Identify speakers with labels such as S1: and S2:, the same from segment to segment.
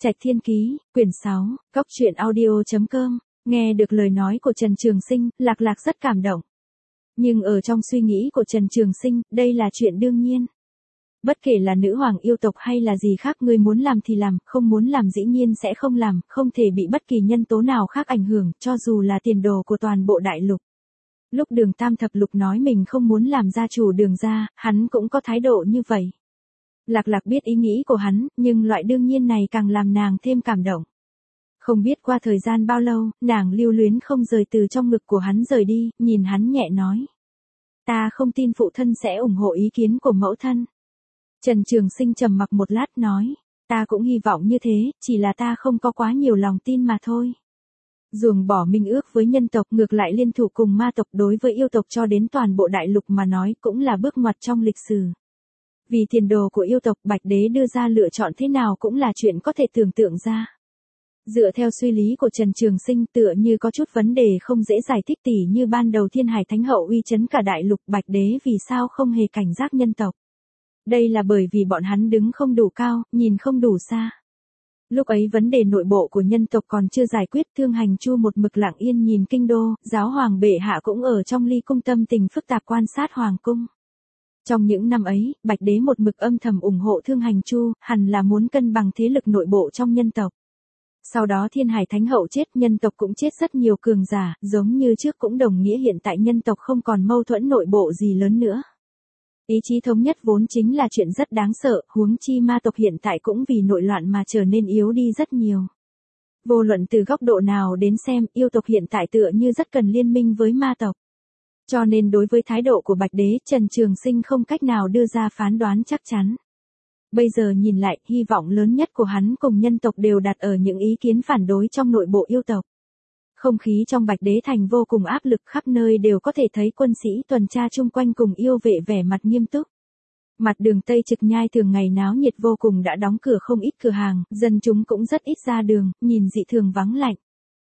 S1: Trạch Thiên Ký, quyển 6, Cốc truyện audio.com, nghe được lời nói của Trần Trường Sinh, Lạc Lạc rất cảm động. Nhưng ở trong suy nghĩ của Trần Trường Sinh, đây là chuyện đương nhiên. Bất kể là nữ hoàng yêu tộc hay là gì khác, ngươi muốn làm thì làm, không muốn làm dĩ nhiên sẽ không làm, không thể bị bất kỳ nhân tố nào khác ảnh hưởng, cho dù là tiền đồ của toàn bộ đại lục. Lúc Đường Tam Thập Lục nói mình không muốn làm gia chủ Đường gia, hắn cũng có thái độ như vậy. Lạc Lạc biết ý nghĩ của hắn, nhưng loại đương nhiên này càng làm nàng thêm cảm động. Không biết qua thời gian bao lâu, nàng lưu luyến không rời từ trong ngực của hắn rời đi, nhìn hắn nhẹ nói. Ta không tin phụ thân sẽ ủng hộ ý kiến của mẫu thân. Trần Trường Sinh trầm mặc một lát nói, ta cũng hy vọng như thế, chỉ là ta không có quá nhiều lòng tin mà thôi. Ruồng bỏ minh ước với nhân tộc, ngược lại liên thủ cùng ma tộc, đối với yêu tộc cho đến toàn bộ đại lục mà nói cũng là bước ngoặt trong lịch sử. Vì tiền đồ của yêu tộc, Bạch Đế đưa ra lựa chọn thế nào cũng là chuyện có thể tưởng tượng ra. Dựa theo suy lý của Trần Trường Sinh, tựa như có chút vấn đề không dễ giải thích, tỉ như ban đầu Thiên Hải Thánh Hậu uy chấn cả đại lục, Bạch Đế vì sao không hề cảnh giác nhân tộc. Đây là bởi vì bọn hắn đứng không đủ cao, nhìn không đủ xa. Lúc ấy vấn đề nội bộ của nhân tộc còn chưa giải quyết, Thương Hành Chu một mực lặng yên nhìn kinh đô, giáo hoàng bệ hạ cũng ở trong ly cung tâm tình phức tạp quan sát hoàng cung. Trong những năm ấy, Bạch Đế một mực âm thầm ủng hộ Thương Hành Chu, hẳn là muốn cân bằng thế lực nội bộ trong nhân tộc. Sau đó Thiên Hải Thánh Hậu chết, nhân tộc cũng chết rất nhiều cường giả, giống như trước cũng đồng nghĩa hiện tại nhân tộc không còn mâu thuẫn nội bộ gì lớn nữa. Ý chí thống nhất vốn chính là chuyện rất đáng sợ, huống chi ma tộc hiện tại cũng vì nội loạn mà trở nên yếu đi rất nhiều. Vô luận từ góc độ nào đến xem, yêu tộc hiện tại tựa như rất cần liên minh với ma tộc. Cho nên đối với thái độ của Bạch Đế, Trần Trường Sinh không cách nào đưa ra phán đoán chắc chắn. Bây giờ nhìn lại, hy vọng lớn nhất của hắn cùng nhân tộc đều đặt ở những ý kiến phản đối trong nội bộ yêu tộc. Không khí trong Bạch Đế thành vô cùng áp lực, khắp nơi đều có thể thấy quân sĩ tuần tra chung quanh cùng yêu vệ vẻ mặt nghiêm túc. Mặt đường Tây Trực Nhai thường ngày náo nhiệt vô cùng, đã đóng cửa không ít cửa hàng, dân chúng cũng rất ít ra đường, nhìn dị thường vắng lạnh.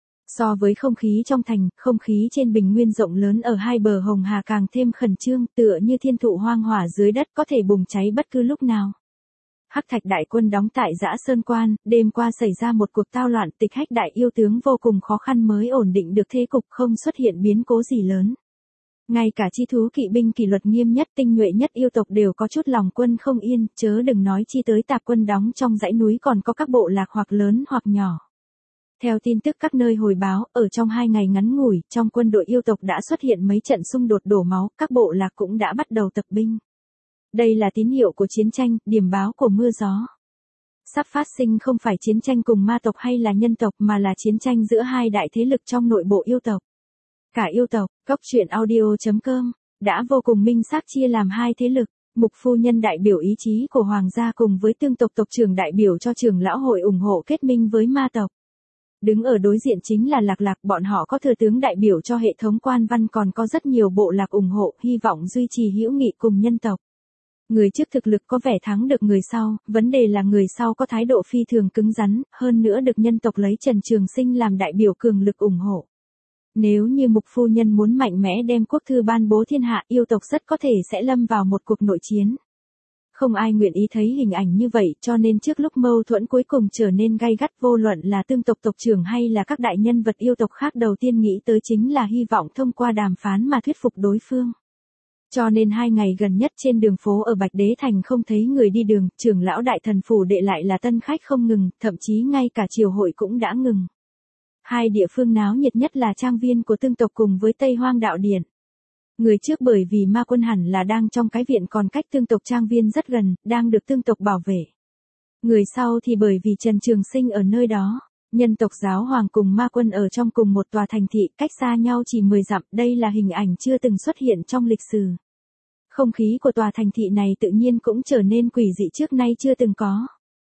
S1: So với không khí trong thành, không khí trên bình nguyên rộng lớn ở hai bờ Hồng Hà càng thêm khẩn trương, tựa như thiên thụ hoang hỏa dưới đất có thể bùng cháy bất cứ lúc nào. Hắc Thạch đại quân đóng tại Dã Sơn Quan, đêm qua xảy ra một cuộc tao loạn, Tịch Hách đại yêu tướng vô cùng khó khăn mới ổn định được thế cục, không xuất hiện biến cố gì lớn. Ngay cả chi thú kỵ binh kỷ luật nghiêm nhất, tinh nhuệ nhất yêu tộc đều có chút lòng quân không yên, chớ đừng nói chi tới tạp quân đóng trong dãy núi, còn có các bộ lạc hoặc lớn hoặc nhỏ. Theo tin tức các nơi hồi báo, ở trong 2 ngày ngắn ngủi, trong quân đội yêu tộc đã xuất hiện mấy trận xung đột đổ máu, các bộ lạc cũng đã bắt đầu tập binh. Đây là tín hiệu của chiến tranh, điểm báo của mưa gió. Sắp phát sinh không phải chiến tranh cùng ma tộc hay là nhân tộc, mà là chiến tranh giữa hai đại thế lực trong nội bộ yêu tộc. Cả yêu tộc, Cốc truyện audio.com, đã vô cùng minh xác chia làm hai thế lực. Mục phu nhân đại biểu ý chí của hoàng gia cùng với Tương tộc tộc trưởng đại biểu cho trưởng lão hội ủng hộ kết minh với ma tộc. Đứng ở đối diện chính là Lạc Lạc, bọn họ có thừa tướng đại biểu cho hệ thống quan văn, còn có rất nhiều bộ lạc ủng hộ, hy vọng duy trì hữu nghị cùng nhân tộc. Người trước thực lực có vẻ thắng được người sau, vấn đề là người sau có thái độ phi thường cứng rắn, hơn nữa được nhân tộc lấy Trần Trường Sinh làm đại biểu cường lực ủng hộ. Nếu như Mục phu nhân muốn mạnh mẽ đem quốc thư ban bố thiên hạ, yêu tộc rất có thể sẽ lâm vào một cuộc nội chiến. Không ai nguyện ý thấy hình ảnh như vậy, cho nên trước lúc mâu thuẫn cuối cùng trở nên gay gắt, vô luận là Tương tộc tộc trưởng hay là các đại nhân vật yêu tộc khác, đầu tiên nghĩ tới chính là hy vọng thông qua đàm phán mà thuyết phục đối phương. Cho nên 2 ngày gần nhất trên đường phố ở Bạch Đế thành không thấy người đi đường, trưởng lão đại thần phủ đệ lại là tân khách không ngừng, thậm chí ngay cả triều hội cũng đã ngừng. Hai địa phương náo nhiệt nhất là trang viên của Tương tộc cùng với Tây Hoang đạo điện. Người trước bởi vì ma quân hẳn là đang trong cái viện còn cách Tương tộc trang viên rất gần, đang được Tương tộc bảo vệ. Người sau thì bởi vì Trần Trường Sinh ở nơi đó. Nhân tộc giáo hoàng cùng ma quân ở trong cùng một tòa thành thị, cách xa nhau chỉ 10 dặm, đây là hình ảnh chưa từng xuất hiện trong lịch sử. Không khí của tòa thành thị này tự nhiên cũng trở nên quỷ dị trước nay chưa từng có.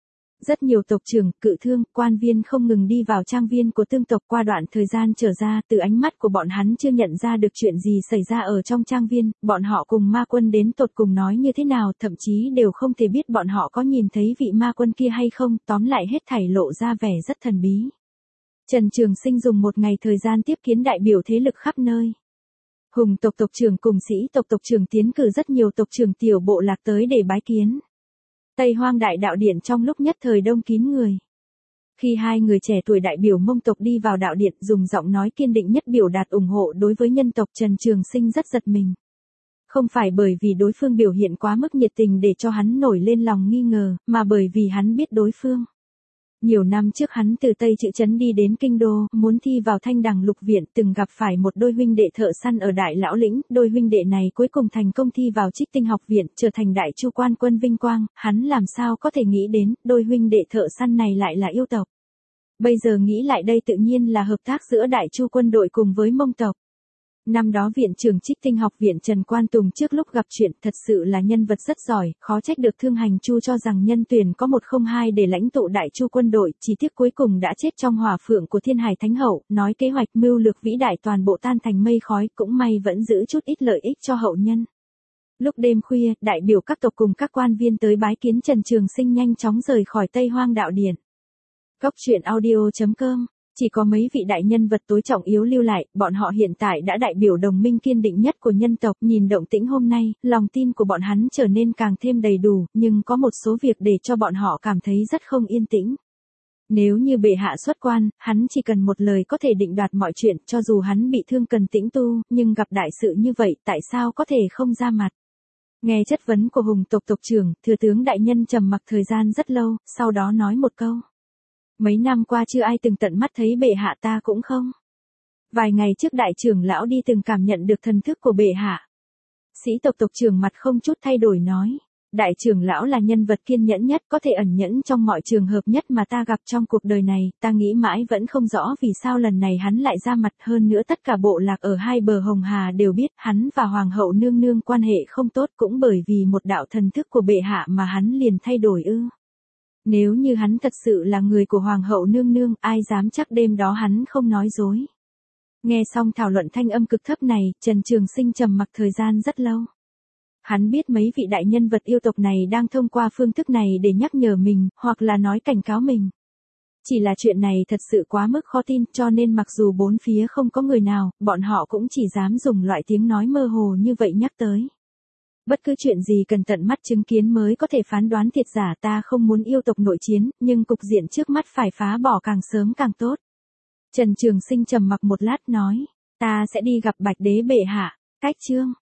S1: Rất nhiều tộc trưởng, cự thương, quan viên không ngừng đi vào trang viên của Tương tộc, qua đoạn thời gian trở ra, từ ánh mắt của bọn hắn chưa nhận ra được chuyện gì xảy ra ở trong trang viên, bọn họ cùng ma quân đến tột cùng nói như thế nào, thậm chí đều không thể biết bọn họ có nhìn thấy vị ma quân kia hay không, tóm lại hết thảy lộ ra vẻ rất thần bí. Trần Trường Sinh dùng 1 ngày thời gian tiếp kiến đại biểu thế lực khắp nơi. Hùng tộc tộc trưởng cùng Sĩ tộc tộc trưởng tiến cử rất nhiều tộc trưởng tiểu bộ lạc tới để bái kiến. Tây Hoang đại đạo điện trong lúc nhất thời đông kín người. Khi hai người trẻ tuổi đại biểu Mông tộc đi vào đạo điện dùng giọng nói kiên định nhất biểu đạt ủng hộ đối với nhân tộc, Trần Trường Sinh rất giật mình. Không phải bởi vì đối phương biểu hiện quá mức nhiệt tình để cho hắn nổi lên lòng nghi ngờ, mà bởi vì hắn biết đối phương. Nhiều năm trước hắn từ Tây Trữ Trấn đi đến Kinh Đô, muốn thi vào Thanh Đằng Lục Viện, từng gặp phải một đôi huynh đệ thợ săn ở Đại Lão Lĩnh, đôi huynh đệ này cuối cùng thành công thi vào Trích Tinh Học Viện, trở thành Đại Chu Quan quân vinh quang, hắn làm sao có thể nghĩ đến, đôi huynh đệ thợ săn này lại là yêu tộc. Bây giờ nghĩ lại đây tự nhiên là hợp tác giữa Đại Chu quân đội cùng với Mông tộc. Năm đó viện trưởng Trích Tinh Học Viện Trần Quan Tùng trước lúc gặp chuyện thật sự là nhân vật rất giỏi, khó trách được Thương Hành Chu cho rằng nhân tuyển có 102 để lãnh tụ Đại Chu quân đội, chỉ tiếc cuối cùng đã chết trong hỏa phượng của Thiên Hải Thánh Hậu, nói kế hoạch mưu lược vĩ đại toàn bộ tan thành mây khói, cũng may vẫn giữ chút ít lợi ích cho hậu nhân. Lúc đêm khuya, đại biểu các tộc cùng các quan viên tới bái kiến Trần Trường Sinh nhanh chóng rời khỏi Tây Hoang đạo điện. Cốc truyện audio.com. Chỉ có mấy vị đại nhân vật tối trọng yếu lưu lại, bọn họ hiện tại đã đại biểu đồng minh kiên định nhất của nhân tộc, nhìn động tĩnh hôm nay, lòng tin của bọn hắn trở nên càng thêm đầy đủ, nhưng có một số việc để cho bọn họ cảm thấy rất không yên tĩnh. Nếu như bệ hạ xuất quan, hắn chỉ cần một lời có thể định đoạt mọi chuyện, cho dù hắn bị thương cần tĩnh tu, nhưng gặp đại sự như vậy, tại sao có thể không ra mặt? Nghe chất vấn của Hùng tộc tộc trưởng, thừa tướng đại nhân trầm mặc thời gian rất lâu, sau đó nói một câu. Mấy năm qua chưa ai từng tận mắt thấy bệ hạ, ta cũng không. Vài ngày trước đại trưởng lão đi từng cảm nhận được thần thức của bệ hạ. Sĩ tộc tộc trưởng mặt không chút thay đổi nói. Đại trưởng lão là nhân vật kiên nhẫn nhất, có thể ẩn nhẫn trong mọi trường hợp nhất mà ta gặp trong cuộc đời này, ta nghĩ mãi vẫn không rõ vì sao lần này hắn lại ra mặt, hơn nữa tất cả bộ lạc ở hai bờ Hồng Hà đều biết hắn và Hoàng hậu nương nương quan hệ không tốt, cũng bởi vì một đạo thần thức của bệ hạ mà hắn liền thay đổi ư. Nếu như hắn thật sự là người của Hoàng hậu nương nương, ai dám chắc đêm đó hắn không nói dối. Nghe xong thảo luận thanh âm cực thấp này, Trần Trường Sinh trầm mặc thời gian rất lâu. Hắn biết mấy vị đại nhân vật yêu tộc này đang thông qua phương thức này để nhắc nhở mình, hoặc là nói cảnh cáo mình. Chỉ là chuyện này thật sự quá mức khó tin, cho nên mặc dù bốn phía không có người nào, bọn họ cũng chỉ dám dùng loại tiếng nói mơ hồ như vậy nhắc tới. Bất cứ chuyện gì cần tận mắt chứng kiến mới có thể phán đoán thiệt giả, ta không muốn yêu tộc nội chiến, nhưng cục diện trước mắt phải phá bỏ càng sớm càng tốt. Trần Trường Sinh trầm mặc một lát nói, ta sẽ đi gặp Bạch Đế bệ hạ, cách chương.